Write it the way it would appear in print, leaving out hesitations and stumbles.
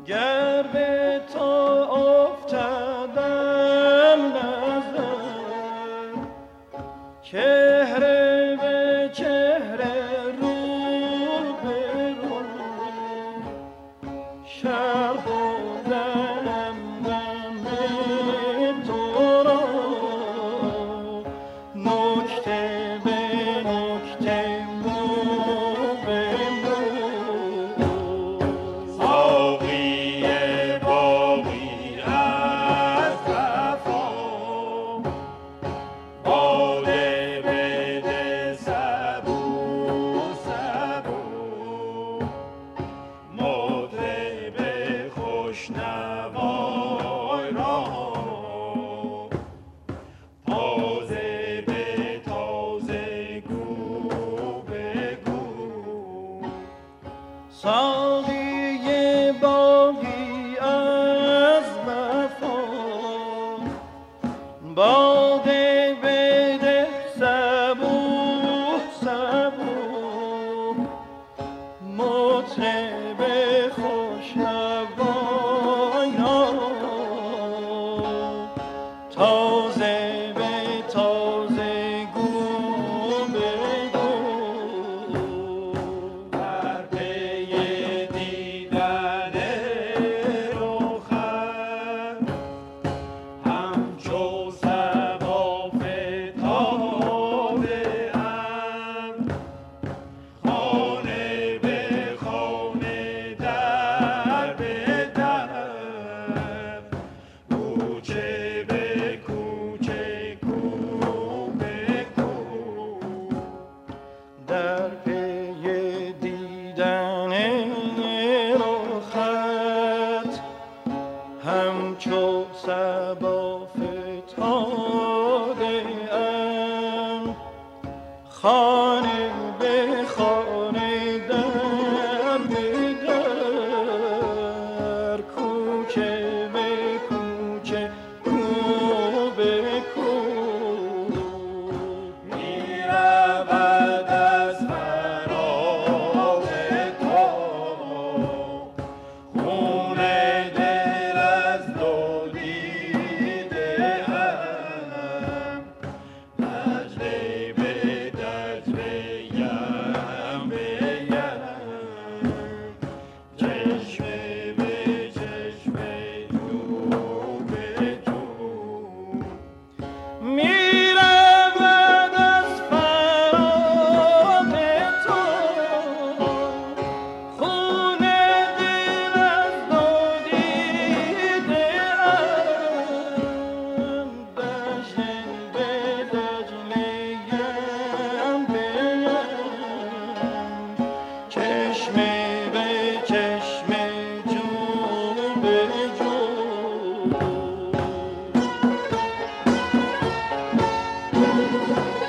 گر به تو افتادم نظر، چهره به چهره رو به رو شرح دهم غم تو را، نکته به نکته مو به مو. ساقی باقی از وفا، باده بده صبور صبور، مطرب خوشنوای را تازه به تازه گو بگو. ساقی باقی از وفا، باده بده صبوح صبوح، مطرب خوشنوای را تازه به تازه گو بگو. در پی دیدن رخت همچو صبا فتاده‌ام، خانه به خانه در به در، کوچه به کوچه کو به کو. در پی دیدن رخت همچو صبا فتاده‌ام، خانه به خانه در به در، کوچه به کوچه کو به کو. می‌رود از فراق تو خون دل از دو دیده‌ام، دجله به دجله یم به یم، چشمه به چشمه جو به جو. می‌رود از فراق تو خون دل از دو دیده‌ام، دجله به دجله یم به یم، چشمه به چشمه جو به جو.